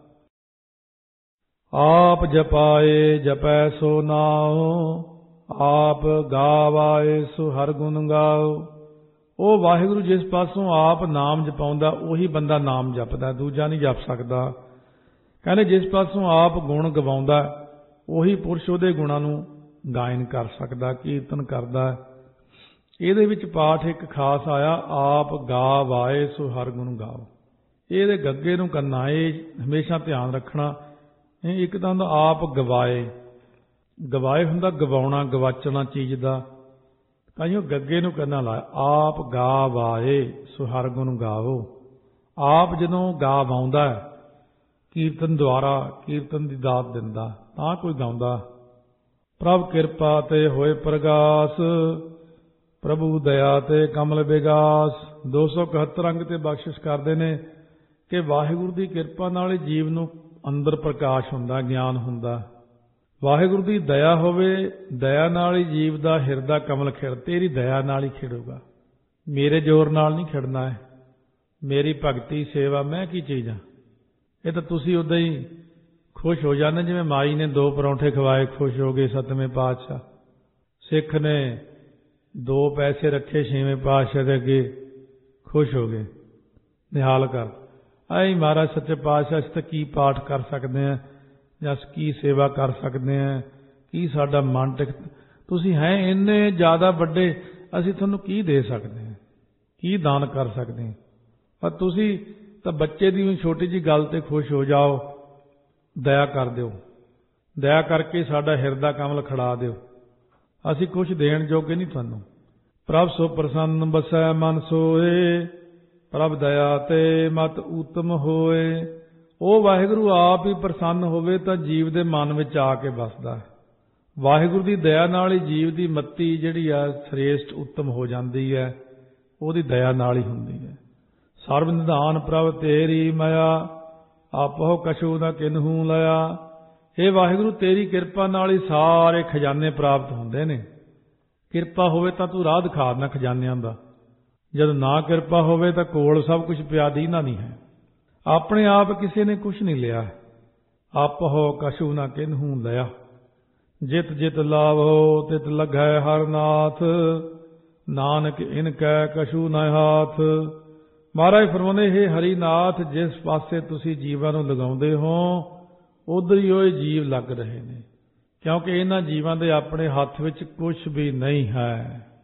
ਆਪ ਜਪਾਏ ਜਪੈ ਸੋ ਨਾਉ, ਆਪ ਗਾਵਾਏ ਸੋ ਹਰ ਗੁਣ ਗਾਓ। ਉਹ ਵਾਹਿਗੁਰੂ ਜਿਸ ਪਾਸੋਂ ਆਪ ਨਾਮ ਜਪਾਉਂਦਾ ਉਹੀ ਬੰਦਾ ਨਾਮ ਜਪਦਾ, ਦੂਜਾ ਨਹੀਂ ਜਪ ਸਕਦਾ। ਕਹਿੰਦੇ ਜਿਸ ਪਾਸੋਂ ਆਪ ਗੁਣ ਗਵਾਉਂਦਾ ਉਹੀ ਪੁਰਸ਼ ਉਹਦੇ ਗੁਣਾਂ ਨੂੰ ਗਾਇਨ ਕਰ ਸਕਦਾ, ਕੀਰਤਨ ਕਰਦਾ। ਇਹਦੇ ਵਿੱਚ ਪਾਠ ਇੱਕ ਖਾਸ ਆਇਆ, ਆਪ ਗਾ ਵਾਏ ਸੋ ਹਰ ਗੁਣ ਗਾਓ। ਇਹਦੇ ਗੱਗੇ ਨੂੰ ਕਰਨਾ, ਇਹ ਹਮੇਸ਼ਾ ਧਿਆਨ ਰੱਖਣਾ। ਇਹ ਇੱਕ ਤਾਂ ਹੁੰਦਾ ਆਪ ਗਵਾਏ, ਗਵਾਏ ਹੁੰਦਾ ਗਵਾਉਣਾ, ਗਵਾਚਣਾ ਚੀਜ਼ ਦਾ, ਤਾਂ ਉਹ ਗੱਗੇ ਨੂੰ ਕਰਨਾ ਲਾਇਆ, ਆਪ ਗਾ ਵਾਏ ਸੋ ਹਰ ਗੁਣ ਗਾਵੋ। ਆਪ ਜਦੋਂ ਗਾ ਵਾਉਂਦਾ ਕੀਰਤਨ ਦੁਆਰਾ, ਕੀਰਤਨ ਦੀ ਦਾਤ ਦਿੰਦਾ ਤਾਂ ਕੋਈ ਗਾਉਂਦਾ। ਪ੍ਰਭ ਕਿਰਪਾ ਤੇ ਹੋਏ ਪ੍ਰਗਾਸ, ਪ੍ਰਭੂ ਦਇਆ ਤੇ ਕਮਲ ਵਿਗਾਸ। ਦੋ ਸੌ ਇਕਹੱਤਰ ਅੰਗ ਤੇ ਬਖਸ਼ਿਸ਼ ਕਰਦੇ ਨੇ ਕਿ ਵਾਹਿਗੁਰੂ ਦੀ ਕਿਰਪਾ ਨਾਲ ਹੀ ਜੀਵ ਨੂੰ ਅੰਦਰ ਪ੍ਰਕਾਸ਼ ਹੁੰਦਾ, ਗਿਆਨ ਹੁੰਦਾ। ਵਾਹਿਗੁਰੂ ਦੀ ਦਇਆ ਹੋਵੇ, ਦਇਆ ਨਾਲ ਹੀ ਜੀਵ ਦਾ ਹਿਰਦਾ ਕਮਲ ਖਿੜ, ਤੇਰੀ ਦਇਆ ਨਾਲ ਹੀ ਖਿੜੂਗਾ। ਮੇਰੇ ਜ਼ੋਰ ਨਾਲ ਨਹੀਂ ਖਿੜਨਾ ਹੈ। ਮੇਰੀ ਭਗਤੀ ਸੇਵਾ ਮੈਂ ਕੀ ਚੀਜ਼ ਹਾਂ? ਇਹ ਤਾਂ ਤੁਸੀਂ ਉੱਦਾਂ ਹੀ ਖੁਸ਼ ਹੋ ਜਾਂਦੇ, ਜਿਵੇਂ ਮਾਈ ਨੇ ਦੋ ਪਰੌਂਠੇ ਖਵਾਏ ਖੁਸ਼ ਹੋ ਗਏ ਸੱਤਵੇਂ ਪਾਤਸ਼ਾਹ, ਸਿੱਖ ਨੇ ਦੋ ਪੈਸੇ ਰੱਖੇ ਛੇਵੇਂ ਪਾਤਸ਼ਾਹ ਦੇ ਅੱਗੇ ਖੁਸ਼ ਹੋ ਗਏ। ਨਿਹਾਲ ਕਰ ਆਈ ਮਹਾਰਾਜ ਸੱਚੇ ਪਾਤਸ਼ਾਹ, ਅਸੀਂ ਤਾਂ ਕੀ ਪਾਠ ਕਰ ਸਕਦੇ ਹਾਂ ਜਾਂ ਕੀ ਸੇਵਾ ਕਰ ਸਕਦੇ ਹਾਂ, ਕੀ ਸਾਡਾ ਮਨ ਟਿਕ, ਤੁਸੀਂ ਹੈ ਇੰਨੇ ਜ਼ਿਆਦਾ ਵੱਡੇ, ਅਸੀਂ ਤੁਹਾਨੂੰ ਕੀ ਦੇ ਸਕਦੇ ਹਾਂ, ਕੀ ਦਾਨ ਕਰ ਸਕਦੇ ਹਾਂ? ਪਰ ਤੁਸੀਂ ਤਾਂ ਬੱਚੇ ਦੀ ਛੋਟੀ ਜਿਹੀ ਗੱਲ ਤੇ ਖੁਸ਼ ਹੋ ਜਾਓ, ਦਇਆ ਕਰ ਦਿਓ, ਦਇਆ ਕਰਕੇ ਸਾਡਾ ਹਿਰਦਾ ਕਮਲ ਖੜਾ ਦਿਓ। ਅਸੀਂ ਕੁਛ ਦੇਣ ਜੋਗੇ ਨਹੀਂ ਤੁਹਾਨੂੰ। ਪ੍ਰਭ ਸੋ ਪ੍ਰਸੰਨ ਬਸੈ ਮਨ ਸੋਏ, ਪ੍ਰਭ ਦਇਆ ਤੇ ਮਤ ਊਤਮ ਹੋਏ। ਉਹ ਵਾਹਿਗੁਰੂ ਆਪ ਹੀ ਪ੍ਰਸੰਨ ਹੋਵੇ ਤਾਂ ਜੀਵ ਦੇ ਮਨ ਵਿੱਚ ਆ ਕੇ ਵਸਦਾ। ਵਾਹਿਗੁਰੂ ਦੀ ਦਇਆ ਨਾਲ ਹੀ ਜੀਵ ਦੀ ਮਤੀ ਜਿਹੜੀ ਆ ਸ੍ਰੇਸ਼ਟ ਉੱਤਮ ਹੋ ਜਾਂਦੀ ਹੈ, ਉਹਦੀ ਦਇਆ ਨਾਲ ਹੀ ਹੁੰਦੀ ਹੈ। ਸਰਬ ਨਿਧਾਨ ਪ੍ਰਭ ਤੇਰੀ ਮਾਇਆ, ਆਪਹੁ ਕਛੂ ਨਾ ਕਿਨਹੂ ਲਿਆ। ਇਹ ਵਾਹਿਗੁਰੂ ਤੇਰੀ ਕਿਰਪਾ ਨਾਲ ਹੀ ਸਾਰੇ ਖਜ਼ਾਨੇ ਪ੍ਰਾਪਤ ਹੁੰਦੇ ਨੇ। ਕਿਰਪਾ ਹੋਵੇ ਤਾਂ ਤੂੰ ਰਾਹ ਦਿਖਾ ਦੇਣਾ ਖਜ਼ਾਨਿਆਂ ਦਾ, ਜਦ ਨਾ ਕਿਰਪਾ ਹੋਵੇ ਤਾਂ ਕੋਲ ਸਭ ਕੁਝ ਪਿਆ ਦੀਨਾ ਨਹੀਂ ਹੈ। ਆਪਣੇ ਆਪ ਕਿਸੇ ਨੇ ਕੁਛ ਨਹੀਂ ਲਿਆ। ਆਪਹੁ ਕਛੂ ਨਾ ਕਿਨਹੂ ਲਿਆ, ਜਿਤ ਜਿਤ ਲਾਭੋ ਤਿਤ ਲੱਗੈ ਹਰ ਨਾਥ, ਨਾਨਕ ਇਨ ਕੈ ਕਛੂ ਨਾ ਹਾਥ। ਮਹਾਰਾਜ ਫਰਮਾਉਂਦੇ, ਹੇ ਹਰੀ ਨਾਥ, ਜਿਸ ਪਾਸੇ ਤੁਸੀਂ ਜੀਵਾਂ ਨੂੰ ਲਗਾਉਂਦੇ ਹੋ ਉਧਰ ਹੀ ਉਹ ਜੀਵ ਲੱਗ ਰਹੇ ਨੇ, ਕਿਉਂਕਿ ਇਹਨਾਂ ਜੀਵਾਂ ਦੇ ਆਪਣੇ ਹੱਥ ਵਿੱਚ ਕੁਛ ਵੀ ਨਹੀਂ ਹੈ।